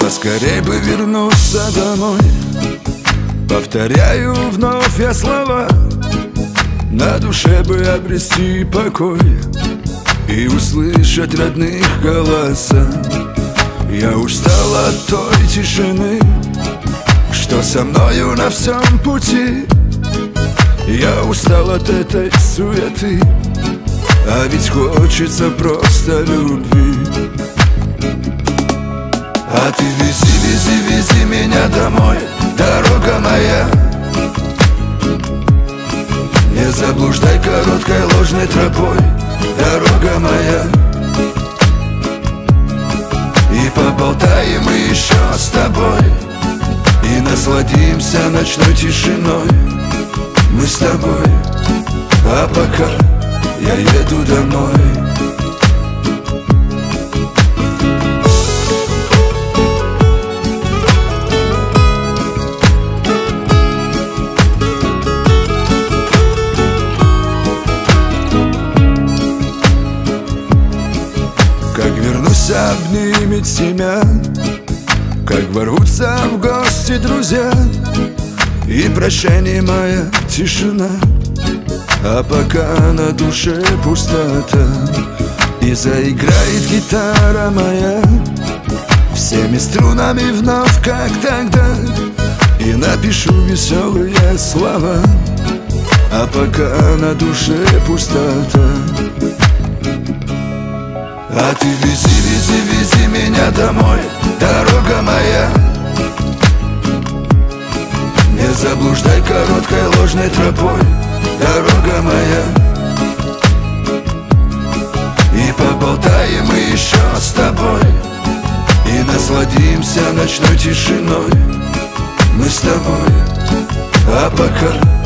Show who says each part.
Speaker 1: Поскорей бы вернуться домой. Повторяю вновь я слова, на душе бы обрести покой и услышать родных голоса. Я устал от той тишины, что со мною на всем пути. Я устал от этой суеты, а ведь хочется просто любви. А ты вези, вези, вези меня домой, дорога моя. Не заблуждай короткой ложной тропой, дорога моя. И поболтаем мы еще с тобой, и насладимся ночной тишиной. Мы с тобой, а пока я еду домой. Как вернусь, обнимет семья, как ворвутся в гости друзья, и прощание моя тишина. А пока на душе пустота, и заиграет гитара моя всеми струнами вновь, как тогда, и напишу веселые слова. А пока на душе пустота. А ты вези, вези, вези меня домой, дорога моя. Не заблуждай короткой ложной тропой, дорога моя. И поболтаем мы еще с тобой, и насладимся ночной тишиной. Мы с тобой, а пока